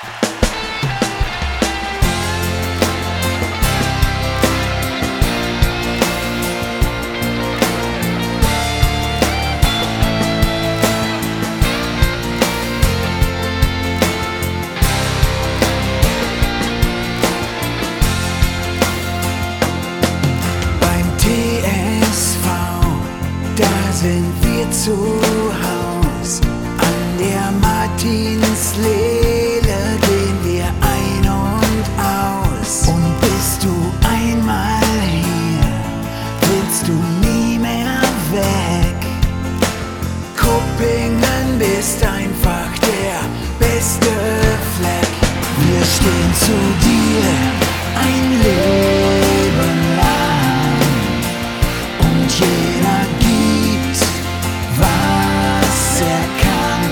Da sind wir zu Haus, an der Martinslele gehen wir ein und aus. Und bist du einmal hier, willst du nie mehr weg. Kuppingen ist einfach der beste Fleck. Wir stehen zu dir ein Leben lang und jeder gibt, was er kann.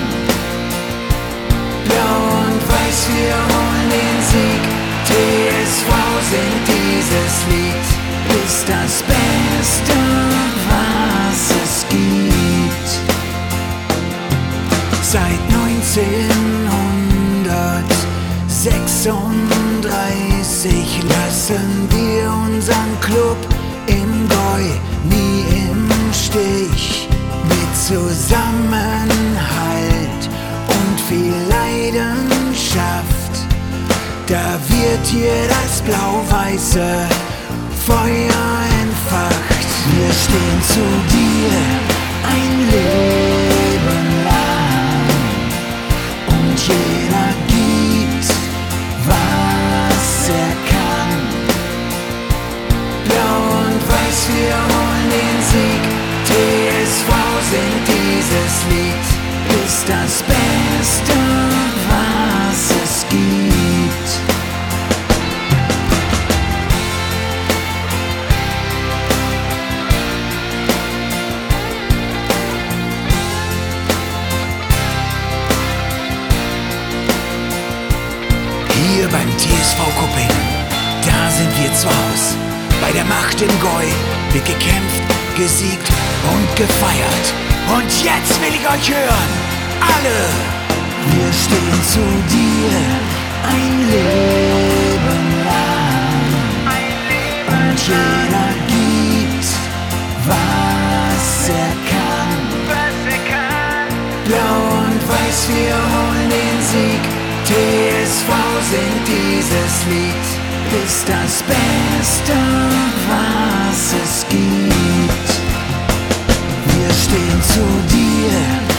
Blau und weiß, wir holen den Sieg. TSV singt dieses Lied, ist das Beste, was es gibt. Seit 1936 lassen wir unseren Club im Gäu nie im Stich. Mit Zusammenhalt und viel Leidenschaft, da wird hier das blau-weiße Feuer entfacht. Wir stehen zu dir ein Leben lang und jeder gibt, was er kann. Blau und weiß, wir holen den Sieg. TSV singt dieses Lied, ist das Beste, was es gibt. Hier beim TSV Kuppingen, da sind wir zu Haus. Bei der Macht im Gäu wird gekämpft, gesiegt und gefeiert. Und jetzt will ich euch hören, alle! Wir stehen zu dir ein Leben lang und jeder gibt, was er kann. Blau und weiß, wir holen den Sieg. TSV singt dieses Lied, ist das Beste, was es gibt. Wir stehen zu dir